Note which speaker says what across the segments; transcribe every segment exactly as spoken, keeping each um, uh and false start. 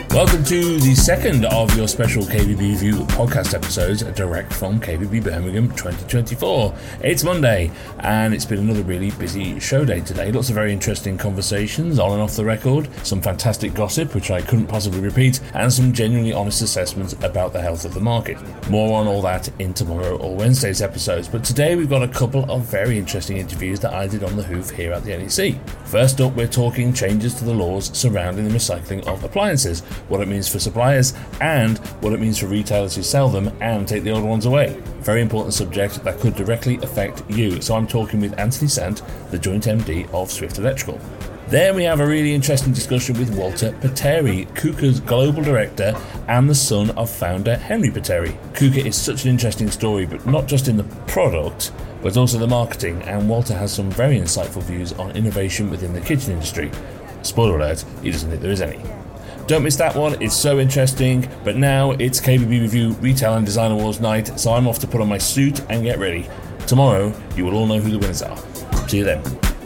Speaker 1: Welcome to the second of your special K B B Review podcast episodes, direct from K B B Birmingham twenty twenty-four. It's Monday, and it's been another really busy show day today. Lots of very interesting conversations on and off the record, some fantastic gossip, which I couldn't possibly repeat, and some genuinely honest assessments about the health of the market. More on all that in tomorrow or Wednesday's episodes, but today we've got a couple of very interesting interviews that I did on the hoof here at the N E C. First up, we're talking changes to the laws surrounding the recycling of appliances, what it means for suppliers, and what it means for retailers who sell them and take the old ones away. Very important subject that could directly affect you. So I'm talking with Anthony Sant, the Joint M D of Swift Electrical. Then we have a really interesting discussion with Walter Petteri, KUKA's global director and the son of founder Henry Petteri. KUKA is such an interesting story, but not just in the product, but also the marketing, and Walter has some very insightful views on innovation within the kitchen industry. Spoiler alert, he doesn't think there is any. Don't miss that one, it's so interesting. But now it's K B B Review Retail and Design Awards night, so I'm off to put on my suit and get ready. Tomorrow, you will all know who the winners are. See you then.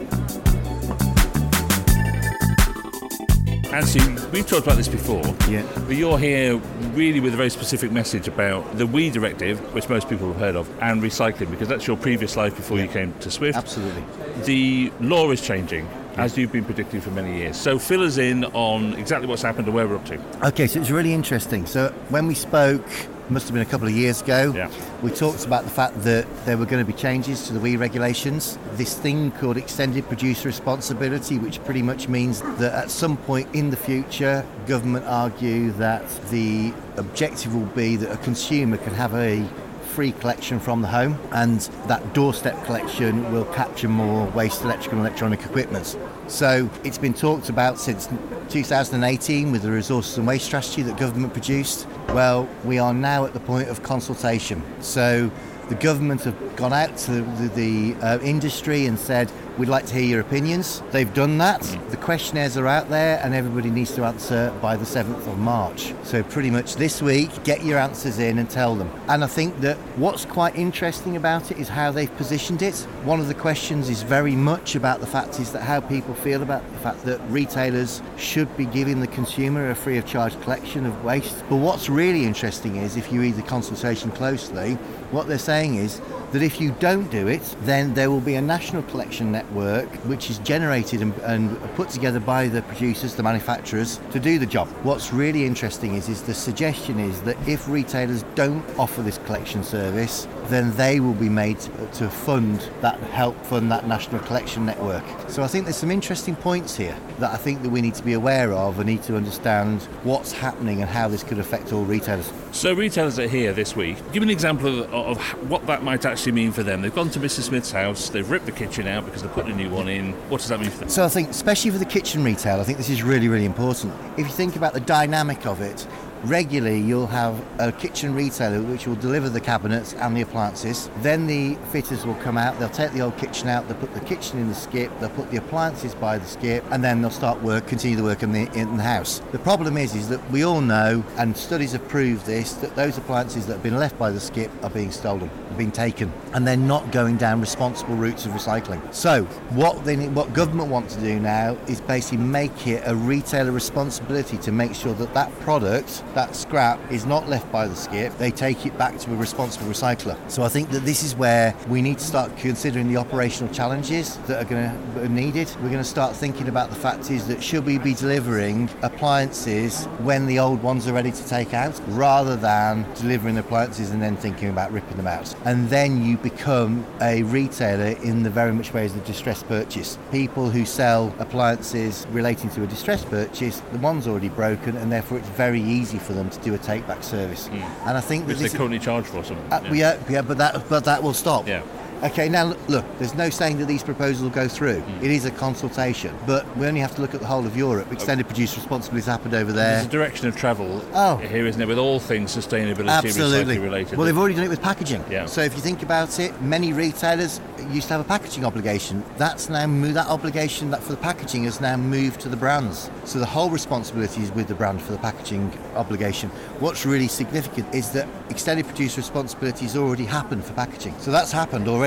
Speaker 1: Actually, we've talked about this before,
Speaker 2: yeah.
Speaker 1: But you're here really with a very specific message about the WEEE directive, which most people have heard of, and recycling, because that's your previous life before yeah. you came to Swift.
Speaker 2: Absolutely.
Speaker 1: The law is changing, as you've been predicting for many years. So fill us in on exactly what's happened and where we're up to.
Speaker 2: Okay, so it's really interesting. So when we spoke, must have been a couple of years ago,
Speaker 1: yeah.
Speaker 2: we talked about the fact that there were going to be changes to the WEEE regulations. This thing called extended producer responsibility, which pretty much means that at some point in the future, government argue that the objective will be that a consumer can have a free collection from the home, and that doorstep collection will capture more waste electrical and electronic equipment. So it's been talked about since two thousand eighteen with the resources and waste strategy that government produced. Well, we are now at the point of consultation. So the government have gone out to the, the uh, industry and said, we'd like to hear your opinions. They've done that. The questionnaires are out there and everybody needs to answer by the seventh of March. So pretty much this week, get your answers in and tell them. And I think that what's quite interesting about it is how they've positioned it. One of the questions is very much about the fact is that how people feel about the fact that retailers should be giving the consumer a free of charge collection of waste. But what's really interesting is, if you read the consultation closely, what they're saying is that if you don't do it, then there will be a national collection network which is generated and, and put together by the producers, the manufacturers, to do the job. What's really interesting is, is the suggestion is that if retailers don't offer this collection service, then they will be made to fund that, help fund that national collection network. So I think there's some interesting points here that I think that we need to be aware of and need to understand what's happening and how this could affect all retailers.
Speaker 1: So retailers are here this week. Give me an example of, of what that might actually mean for them. They've gone to Missus Smith's house, they've ripped the kitchen out because they're putting a new one in. What does that mean for them?
Speaker 2: So I think, especially for the kitchen retail, I think this is really, really important. If you think about the dynamic of it, regularly you'll have a kitchen retailer which will deliver the cabinets and the appliances. Then the fitters will come out, they'll take the old kitchen out, they'll put the kitchen in the skip, they'll put the appliances by the skip, and then they'll start work, continue the work in the, in the house. The problem is, is that we all know, and studies have proved this, that those appliances that have been left by the skip are being stolen, being taken, and they're not going down responsible routes of recycling. So what they need, what government want to do now is basically make it a retailer responsibility to make sure that that product, that scrap, is not left by the skip. They take it back to a responsible recycler. So I think that this is where we need to start considering the operational challenges that are going to be needed. We're going to start thinking about the fact is that should we be delivering appliances when the old ones are ready to take out, rather than delivering appliances and then thinking about ripping them out. And then you become a retailer in the very much way as the distressed purchase. People who sell appliances relating to a distressed purchase, the one's already broken, and therefore it's very easy for them to do a take-back service. Mm. And I think that
Speaker 1: which
Speaker 2: this
Speaker 1: they currently charge for something.
Speaker 2: Uh, yeah. yeah, yeah, but that but that will stop.
Speaker 1: Yeah.
Speaker 2: Okay, now look, there's no saying that these proposals will go through. Mm. It is a consultation, but we only have to look at the whole of Europe. Extended producer responsibility has happened over there.
Speaker 1: There's a direction of travel
Speaker 2: oh.
Speaker 1: here, isn't it, with all things sustainability
Speaker 2: Absolutely.
Speaker 1: and recycling related.
Speaker 2: Well, they've already done it with packaging.
Speaker 1: Yeah.
Speaker 2: So if you think about it, many retailers used to have a packaging obligation. That's now moved, that obligation that for the packaging has now moved to the brands. So the whole responsibility is with the brand for the packaging obligation. What's really significant is that extended producer responsibility has already happened for packaging. So that's happened already.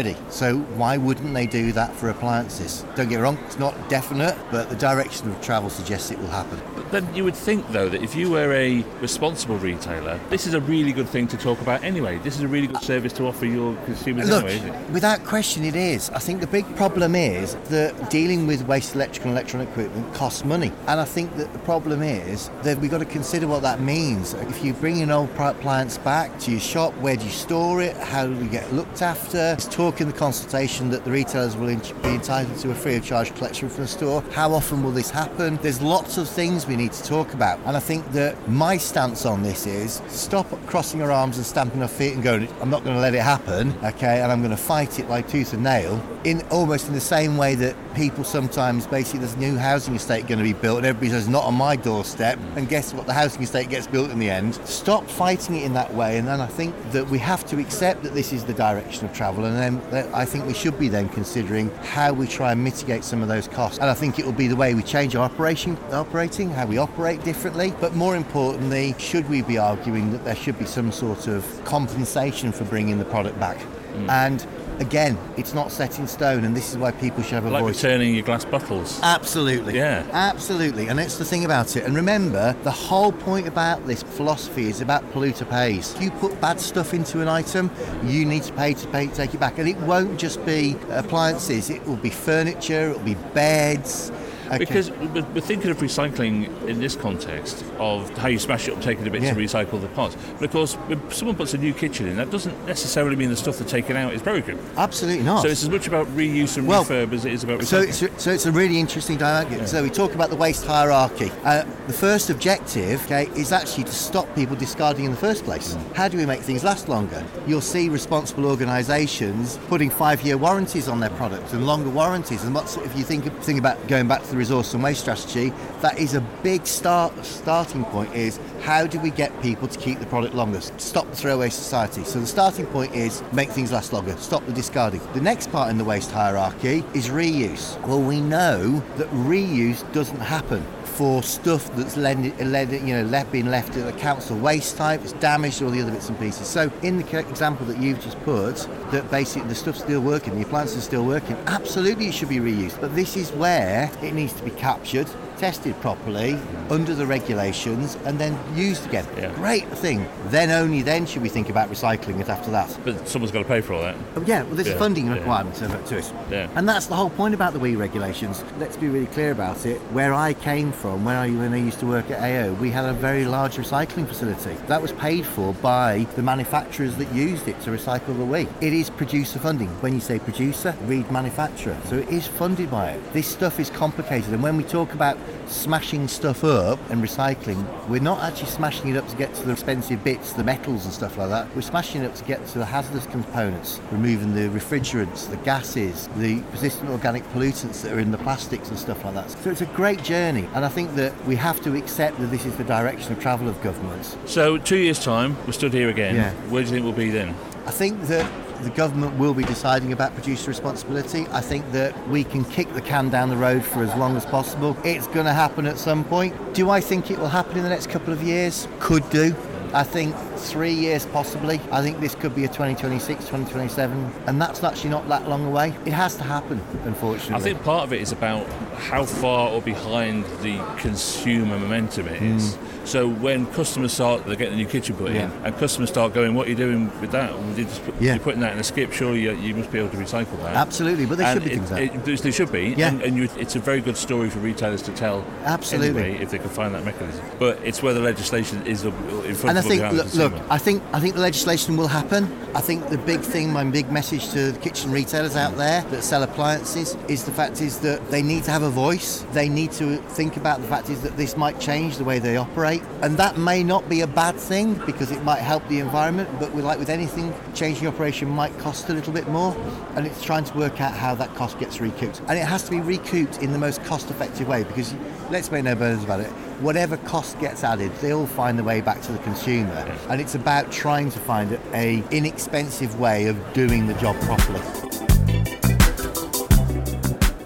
Speaker 2: already. So why wouldn't they do that for appliances? Don't get me wrong, it's not definite, but the direction of travel suggests it will happen.
Speaker 1: But then you would think, though, that if you were a responsible retailer, this is a really good thing to talk about anyway. This is a really good service to offer your consumers
Speaker 2: Look,
Speaker 1: anyway, isn't it?
Speaker 2: Without question it is. I think the big problem is that dealing with waste electrical and electronic equipment costs money. And I think that the problem is that we've got to consider what that means. If you bring an old appliance back to your shop, where do you store it? How do you get looked after? There's talk in the consultation that the retailers will be entitled to a free of charge collection from the store. How often will this happen? There's lots of things we need to talk about. And I think that my stance on this is stop crossing our arms and stamping our feet and going, I'm not going to let it happen, okay, and I'm going to fight it like tooth and nail, in almost in the same way that people sometimes, basically, there's a new housing estate going to be built and everybody says, not on my doorstep, and guess what, the housing estate gets built in the end. Stop fighting it in that way, and then I think that we have to accept that this is the direction of travel, and then I think we should be then considering how we try and mitigate some of those costs. And I think it will be the way we change our operation, operating, how we operate differently, but more importantly, should we be arguing that there should be some sort of compensation for bringing the product back? Mm. And again, it's not set in stone, and this is why people should have a
Speaker 1: like
Speaker 2: voice.
Speaker 1: Like returning your glass bottles.
Speaker 2: Absolutely.
Speaker 1: Yeah.
Speaker 2: Absolutely. And it's the thing about it. And remember, the whole point about this philosophy is about polluter pays. If you put bad stuff into an item, you need to pay to pay to take it back. And it won't just be appliances. It will be furniture, it will be beds. Okay.
Speaker 1: Because we're thinking of recycling in this context of how you smash it up, take it a bit
Speaker 2: yeah.
Speaker 1: to recycle the parts. But of course, when someone puts a new kitchen in, that doesn't necessarily mean the stuff they're taking out is broken.
Speaker 2: Absolutely not.
Speaker 1: So it's as much about reuse and
Speaker 2: well,
Speaker 1: refurb as it is about recycling.
Speaker 2: So it's, so it's a really interesting dynamic. Yeah. So we talk about the waste hierarchy. Uh, the first objective, okay, is actually to stop people discarding in the first place. Mm. How do we make things last longer? You'll see responsible organisations putting five-year warranties on their products and longer warranties. And what's, if you think, think about going back to the resource and waste strategy, that is a big start starting point, is how do we get people to keep the product longer? Stop the throwaway society. So the starting point is make things last longer, stop the discarding. The next part in the waste hierarchy is reuse. Well, we know that reuse doesn't happen for stuff that's led, led, you know, left, being left at the council waste type, it's damaged, all the other bits and pieces. So in the example that you've just put, that basically the stuff's still working, the appliances are still working, absolutely it should be reused. But this is where it needs to be captured, tested properly, under the regulations, and then used again.
Speaker 1: Yeah.
Speaker 2: Great thing. Then only then should we think about recycling it after that.
Speaker 1: But someone's got to pay for all that.
Speaker 2: Oh, yeah, well, there's
Speaker 1: yeah.
Speaker 2: a funding
Speaker 1: yeah.
Speaker 2: requirement to, to it.
Speaker 1: Yeah.
Speaker 2: And that's the whole point about the W E regulations. Let's be really clear about it. Where I came from, when I, when I used to work at A O, we had a very large recycling facility. That was paid for by the manufacturers that used it to recycle the W E. It is producer funding. When you say producer, read manufacturer. So it is funded by it. This stuff is complicated. And when we talk about smashing stuff up and recycling, we're not actually smashing it up to get to the expensive bits, the metals and stuff like that. We're smashing it up to get to the hazardous components, removing the refrigerants, the gases, the persistent organic pollutants that are in the plastics and stuff like that. So it's a great journey, and I think that we have to accept that this is the direction of travel of governments.
Speaker 1: So two years' time, we're stood here again.
Speaker 2: Yeah.
Speaker 1: Where do you think we'll be then?
Speaker 2: I think that the government will be deciding about producer responsibility. I think that we can kick the can down the road for as long as possible. It's going to happen at some point. Do I think it will happen in the next couple of years? Could do. I think three years possibly. I think this could be a twenty twenty-six, twenty twenty-seven, and that's actually not that long away. It has to happen, unfortunately.
Speaker 1: I think part of it is about how far or behind the consumer momentum it is. Mm. So when customers start, they're getting a new kitchen put
Speaker 2: yeah.
Speaker 1: in, and customers start going, what are you doing with that? Well, you just put,
Speaker 2: yeah.
Speaker 1: you're putting that in a skip, surely you, you must be able to recycle that.
Speaker 2: Absolutely, but there
Speaker 1: and
Speaker 2: should be
Speaker 1: it,
Speaker 2: things like
Speaker 1: it, it, There should be,
Speaker 2: yeah.
Speaker 1: and, and you, it's a very good story for retailers to tell.
Speaker 2: Absolutely.
Speaker 1: Anyway, if they can find that mechanism. But it's where the legislation is in front
Speaker 2: and
Speaker 1: of
Speaker 2: I think,
Speaker 1: the
Speaker 2: look, look, I think I think the legislation will happen. I think the big thing, my big message to the kitchen retailers out there that sell appliances is the fact is that they need to have a voice. They need to think about the fact is that this might change the way they operate, and that may not be a bad thing because it might help the environment. But with, like with anything, changing operation might cost a little bit more, and it's trying to work out how that cost gets recouped, and it has to be recouped in the most cost-effective way. Because let's make no bones about it, whatever cost gets added, they'll find the way back to the consumer. Yeah. And it's about trying to find a inexpensive way of doing the job properly.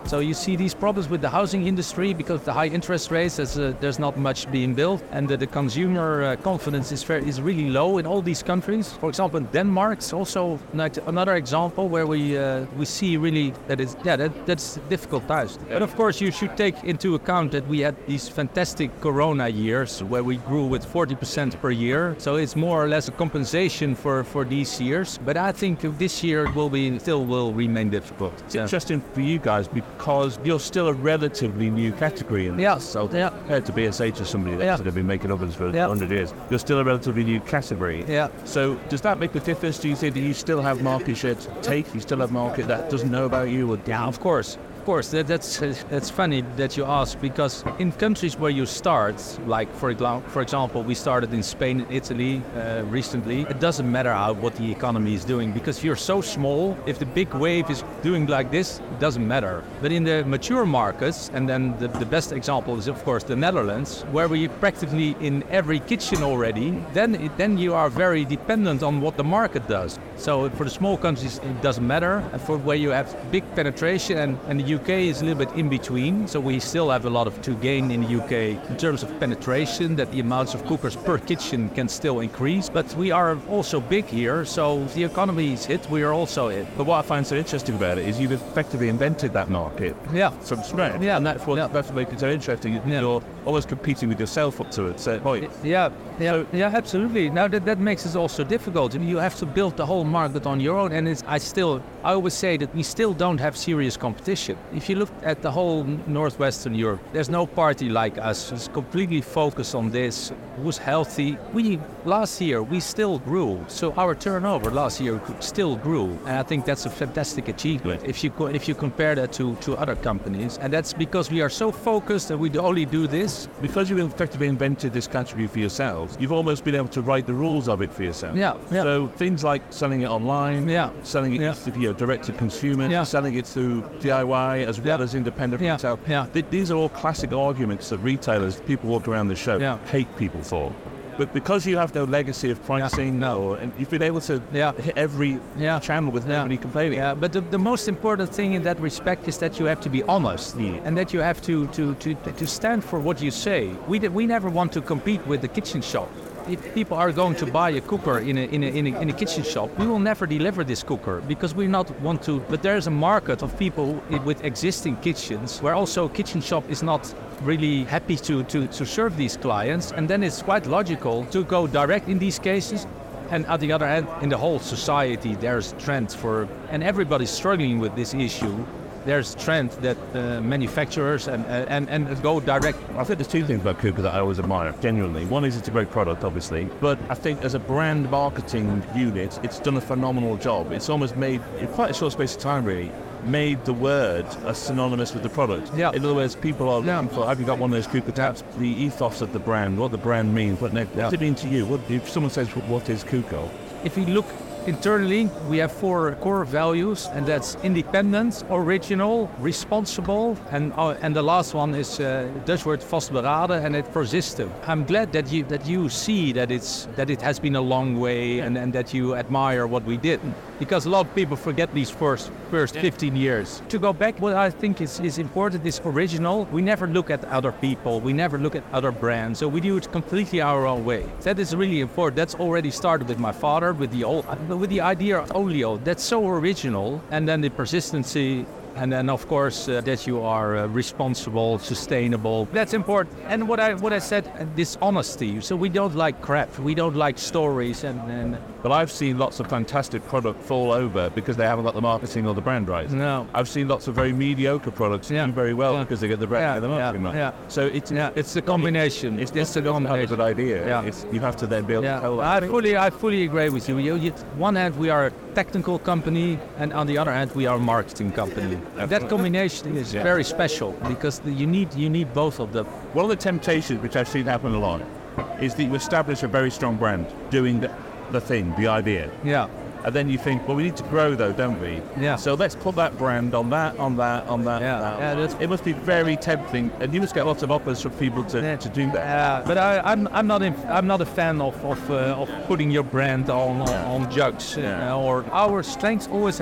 Speaker 3: So you see these problems with the housing industry because the high interest rates, there's, uh, there's not much being built, and the, the consumer uh, confidence is very, is really low in all these countries. For example, Denmark's also like another example where we uh, we see really that it's yeah that, that's difficult times. But of course, you should take into account that we had these fantastic Corona years where we grew with forty percent per year. So it's more or less a compensation for, for these years. But I think this year will be still will remain difficult.
Speaker 4: It's yeah. interesting for you guys because you're still a relatively new category in
Speaker 3: yeah.
Speaker 4: so
Speaker 3: yeah.
Speaker 4: compared to B S H or somebody that's
Speaker 3: yeah.
Speaker 4: sort of been making ovens for
Speaker 3: yeah.
Speaker 4: one hundred years. You're still a relatively new category.
Speaker 3: Yeah.
Speaker 4: So does that make a difference? Do you think that you still have market share to take? You still have market that doesn't know about you? Or
Speaker 3: yeah, of course. Of course, that, that's uh, that's funny that you ask, because in countries where you start, like for example, for example, we started in Spain and Italy uh, recently. It doesn't matter how what the economy is doing because you're so small. If the big wave is doing like this, it doesn't matter. But in the mature markets, and then the, the best example is of course the Netherlands, where we practically in every kitchen already. Then it, then you are very dependent on what the market does. So for the small countries, it doesn't matter. And for where you have big penetration, and, and the U K is a little bit in between. So we still have a lot of to gain in the U K in terms of penetration, that the amounts of cookers per kitchen can still increase. But we are also big here, so if the economy is hit, we are also hit.
Speaker 4: But what I find so interesting about it is you've effectively invented that market
Speaker 3: yeah.
Speaker 4: from scratch.
Speaker 3: Yeah.
Speaker 4: And that's what,
Speaker 3: yeah.
Speaker 4: that's what makes it so interesting.
Speaker 3: Yeah.
Speaker 4: You're always competing with yourself up to a certain point.
Speaker 3: Yeah, yeah, yeah, absolutely. Now that, that makes it also difficult. You have to build the whole market on your own, and it's, I still, I always say that we still don't have serious competition. If you look at the whole Northwestern Europe, there's no party like us who's completely focused on this, who's healthy. We, last year, we still grew. So our turnover last year still grew. And I think that's a fantastic achievement if you co- if you compare that to, to other companies. And that's because we are so focused that we only do this.
Speaker 4: Because you've effectively invented this category for yourselves, you've almost been able to write the rules of it for yourself.
Speaker 3: Yeah, yeah.
Speaker 4: So things like selling it online,
Speaker 3: yeah.
Speaker 4: selling it
Speaker 3: yeah.
Speaker 4: to, you know, direct to consumer,
Speaker 3: yeah.
Speaker 4: selling it through D I Y as well
Speaker 3: yeah.
Speaker 4: as independent
Speaker 3: yeah.
Speaker 4: retail.
Speaker 3: Yeah.
Speaker 4: Th- these are all classic arguments that retailers, people walk around the show,
Speaker 3: yeah.
Speaker 4: hate people for. But because you have no legacy of pricing, yeah. no, and you've been able to
Speaker 3: yeah.
Speaker 4: hit every
Speaker 3: yeah.
Speaker 4: channel with
Speaker 3: yeah.
Speaker 4: nobody complaining.
Speaker 3: Yeah, but the, the most important thing in that respect is that you have to be honest,
Speaker 4: yeah.
Speaker 3: and that you have to, to, to, to stand for what you say. We d- we never want to compete with the kitchen shop. If people are going to buy a cooker in a, in a in a in a kitchen shop, we will never deliver this cooker because we not want to. But there is a market of people with existing kitchens where also kitchen shop is not really happy to, to, to serve these clients, and then it's quite logical to go direct in these cases. And on the other hand, in the whole society, there's trends for, and everybody's struggling with this issue. There's trend that uh, manufacturers and, uh, and and go direct.
Speaker 4: I think there's two things about Cooper that I always admire, genuinely. One is it's a great product, obviously, but I think as a brand marketing unit, it's done a phenomenal job. It's almost made, in quite a short space of time really, made the word as synonymous with the product.
Speaker 3: Yeah.
Speaker 4: In other words, people are
Speaker 3: yeah.
Speaker 4: looking for, have you got one of those Cooper taps? The ethos of the brand, what the brand means, what, what yeah. does it mean to you? What, if someone says, what is Cuco?
Speaker 3: If you look internally, we have four core values, and that's independent, original, responsible, and uh, and the last one is uh, Dutch word vastberaden, and it persistent. I'm glad that you that you see that it's that it has been a long way, and, and that you admire what we did, because a lot of people forget these first first fifteen years. To go back, what I think is, is important is original. We never look at other people, we never look at other brands, so we do it completely our own way. That is really important. That's already started with my father, with the old. With the idea of oleo, that's so original, and then the persistency, and then of course uh, that you are uh, responsible, sustainable. That's important. And what I what I said, uh, this honesty. So we don't like crap. We don't like stories. And, and
Speaker 4: but I've seen lots of fantastic product fall over because they haven't got the marketing or the brand right.
Speaker 3: No,
Speaker 4: I've seen lots of very mediocre products
Speaker 3: yeah.
Speaker 4: do very well
Speaker 3: yeah.
Speaker 4: because they get the brand
Speaker 3: yeah.
Speaker 4: and the marketing
Speaker 3: yeah.
Speaker 4: right.
Speaker 3: Yeah.
Speaker 4: So it's
Speaker 3: yeah. it's a combination.
Speaker 4: It's,
Speaker 3: it's,
Speaker 4: it's a combination. a good idea.
Speaker 3: Yeah.
Speaker 4: It's, you have to then be able
Speaker 3: yeah.
Speaker 4: to tell that.
Speaker 3: I fully I fully agree with you. You, you. One hand we are a technical company, and on the other hand we are a marketing company. That combination is yeah. very special because the, you need you need both of them.
Speaker 4: One of the temptations which I've seen happen a lot is that you establish a very strong brand doing the, the thing, the idea.
Speaker 3: Yeah.
Speaker 4: And then you think, well, we need to grow though, don't we?
Speaker 3: Yeah.
Speaker 4: So let's put that brand on that, on that, on that.
Speaker 3: Yeah.
Speaker 4: On that.
Speaker 3: yeah that's,
Speaker 4: it must be very tempting, and you must get lots of offers from people to,
Speaker 3: yeah.
Speaker 4: to do that.
Speaker 3: Yeah. But I, I'm I'm not in, I'm not a fan of of, uh, of putting your brand on on, on jugs.
Speaker 4: Yeah.
Speaker 3: Uh, or our strengths always have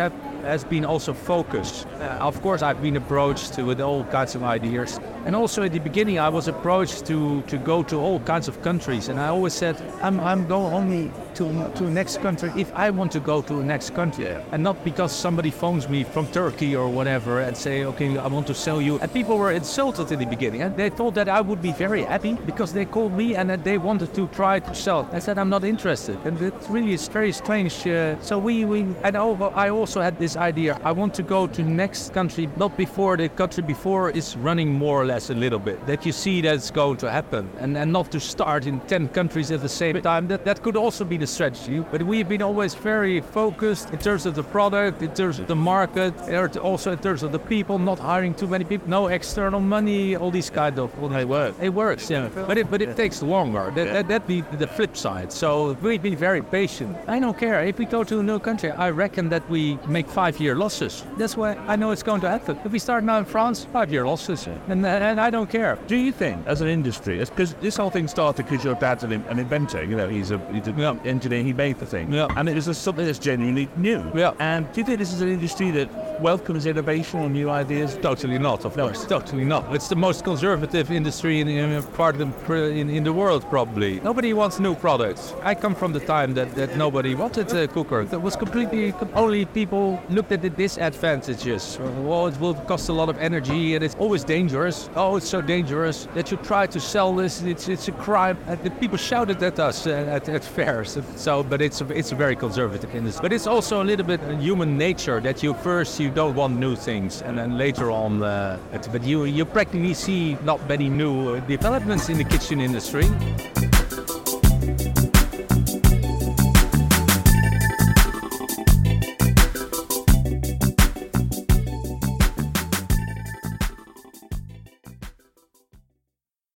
Speaker 3: has been also focus. Uh, of course, I've been approached to, with all kinds of ideas. And also at the beginning, I was approached to, to go to all kinds of countries. And I always said, I'm, I'm going only to to next country if I want to go to the next country. Yeah. And not because somebody phones me from Turkey or whatever and say, okay, I want to sell you. And people were insulted in the beginning. And they thought that I would be very happy because they called me and that they wanted to try to sell. I said, I'm not interested. And it really is very strange. Uh, so we, we, and I also had this idea. I want to go to the next country, not before the country before is running more or less a little bit. That you see that it's going to happen. And, and not to start in ten countries at the same time. That, that could also be the strategy. But we've been always very focused in terms of the product, in terms of the market, and also in terms of the people, not hiring too many people, no external money, all these kind of...
Speaker 4: Well, it works.
Speaker 3: It works, yeah. But it, but it takes longer. That, that, that be the flip side. So we've been very patient. I don't care. If we go to a new country, I reckon that we make five-year losses. That's why I know it's going to happen. If we start now in France, five-year losses. And, and I don't care.
Speaker 4: Do you think, as an industry, because this whole thing started because your dad's an, an inventor, you know, he's a, he's an yeah. engineer, he made the thing.
Speaker 3: Yeah.
Speaker 4: And it is something that's genuinely new.
Speaker 3: Yeah.
Speaker 4: And do you think this is an industry that welcomes innovation or new ideas?
Speaker 3: Totally not, of course. No, totally not. It's the most conservative industry in, in part of the, in, in the world, probably. Nobody wants new products. I come from the time that, that nobody wanted a cooker. That was completely, only people looked at the disadvantages. Oh, it will cost a lot of energy and it's always dangerous. Oh, it's so dangerous that you try to sell this. It's it's a crime. And the people shouted at us uh, at, at fairs. So, but it's a, it's a very conservative industry. But it's also a little bit human nature that you first you don't want new things, and then later on, uh, but you you practically see not many new developments in the kitchen industry.